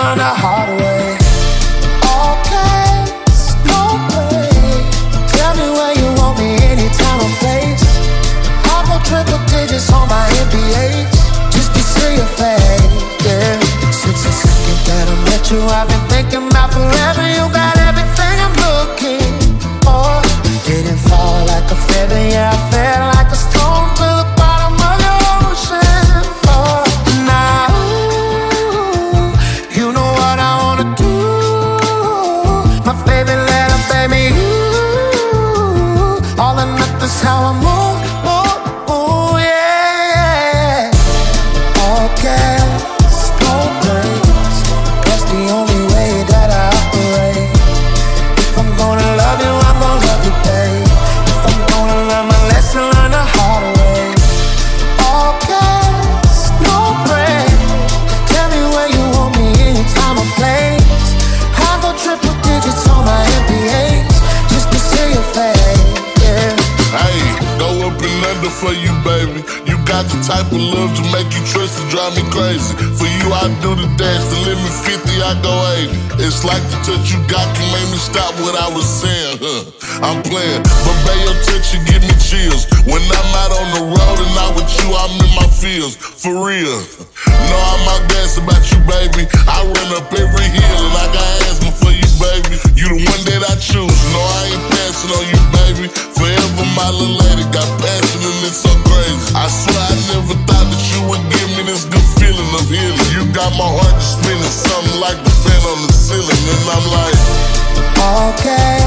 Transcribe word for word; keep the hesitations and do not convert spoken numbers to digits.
learn the hard way. All cash, no play. Tell me where you want me, anytime or place. Hop on triple digits on my N B H, just to see your face, yeah. Since the second that I met you, I've been thinking about forever. You got everything I'm looking for. Didn't fall like a feather, yeah, I fell like a stone to the bottom of the ocean floor. Now, you know what I wanna do. My favorite letter, baby, you. All or nothing's how I move, move, move, yeah. All gas, no brakes. That's the only way that I operate. If I'm gonna love you, I'm gonna love you, babe. If I'm gonna learn my lesson, learn the hard way. All gas, no brakes. Tell me where you want me, anytime or place. I go triple digits on my N B H, just to see your face, yeah. Hey, go up and under for you, baby. You got the type of love to make you trust and drive me crazy. For you, I do the dash, the limit fifty, I go eighty. It's like the touch you got can make me stop what I was saying, huh? I'm playing, but babe, your touch, you give me chills. When I'm out on the road and not with you, I'm in my fields, for real. No, I'm out gas about you, baby. I run up every hill and I got asthma for you, baby. You the one that I choose. No, I ain't passing on you, baby. Forever my little lady, got passion and it's so crazy. I swear I never thought that you would give me this good feeling of healing. You got my heart just spinning something like the fan on the ceiling, and I'm like, okay.